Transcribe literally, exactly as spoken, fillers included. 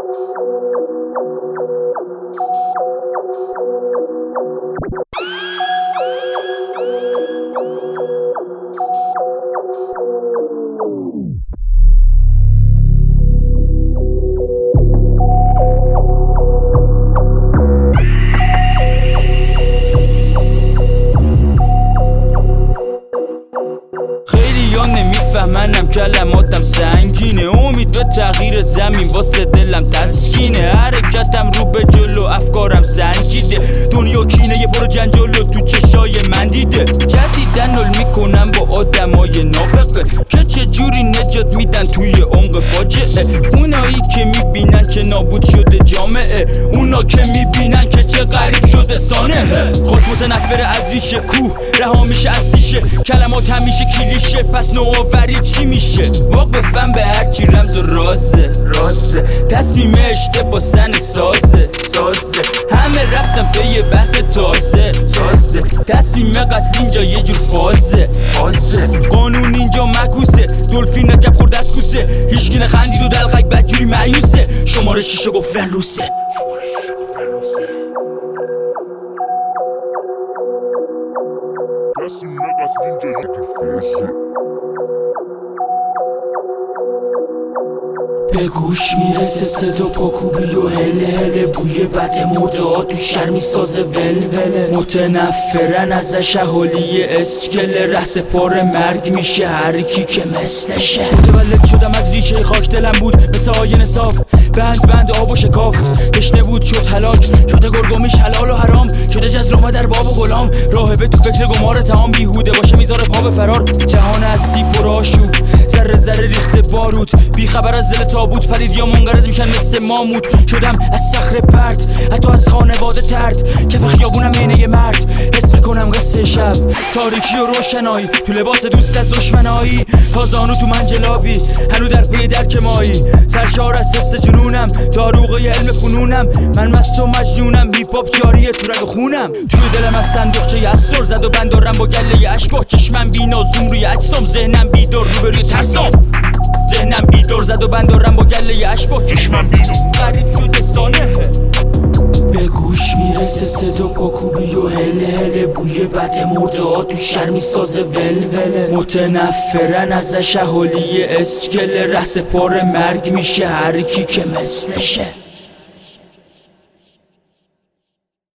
منم کلماتم سنگینه، امید به تغییر زمین واسه دلم تسکینه، حرکتم رو به جلو افکارم سنجیده، دنیا کینه یه برو جنجال و تو چشای من دیده، جدیدن حل میکنم با آدمای نابغه که چجوری نجات میدن توی عمق فاجعه، اونایی که میبینن که نابود شده جامعه، اونا که میبینن که چه غریب شده سانحه، خود متنفر از ریشه کوه رها میشه از دیشه، کلمات همیشه کلیشه پس نوآوری چی میشه، واقفم به هرچی رمز و رازه رازه، تصمیم اشتباه سن سازه سازه، همه رفتم به یه بحث تازه تازه، تصمیم قصد اینجا یه جور فازه فازه، قانون اینجا مکوسه، دلفین نکب خورد از کوسه، هیچکی نخندید و دلقک بدجوری معیوسه، شماره شیشه گفتن روسه. تصمیم قصد اینجا یه جور فازه. به گوش میرسه صدا پاکوبی و هله هله، بوی بد مرده تو شهر میسازه ولوله، متنفرن ازش اهالی اسکله، رهس پار مرگ میشه هر کی که مثلشه، متولد شدم از ریشه خاک، دلم بود مثل آینه صاف، بند بند آب و شکاف، تشنه بود شد هلاک، شده گرگومیش حلال و حرام، شده جزرامه در باب و غلام، راهبه تو فکر گمار تمام، بیهوده باشه میذاره پا به فرار، جهان هستی پر آشوب، ذره ذره ریخته باروت، بی خبر از دل تابوت، پرید یا منقرض میشن مثل ماموت، شدم از صخره پرت حتی از خانواده ترد، کف خیابونم عینه مرد، حس میکنم قصه شب، تاریکی و روشنایی، تو لباس دوست از دشمنایی، تازانو تو منجلابی، هنو در پی درک مایی، سرشار از حس جنونم، داروغه علم فنونم، من مست و مجنونم، هیپ هاپ جاریه تو رگ خونم، توی دلم از صندوقچه اسرار زد و بندارم با گله اشباح، چشمم بینا زوم روی اجسام، ذهنم بیدار روبروی ترسام، ذهنم بیدار زد و بندارم با گله اشباح، چشمم بینا غریب شده سانحه، به گوش میرسه صدا پاکوبی و هله هله، بوی بد مرده تو شهر میسازه ولوله، متنفرن ازش اهالی اسکله، رهس پار مرگ میشه هر کی که مثلشه.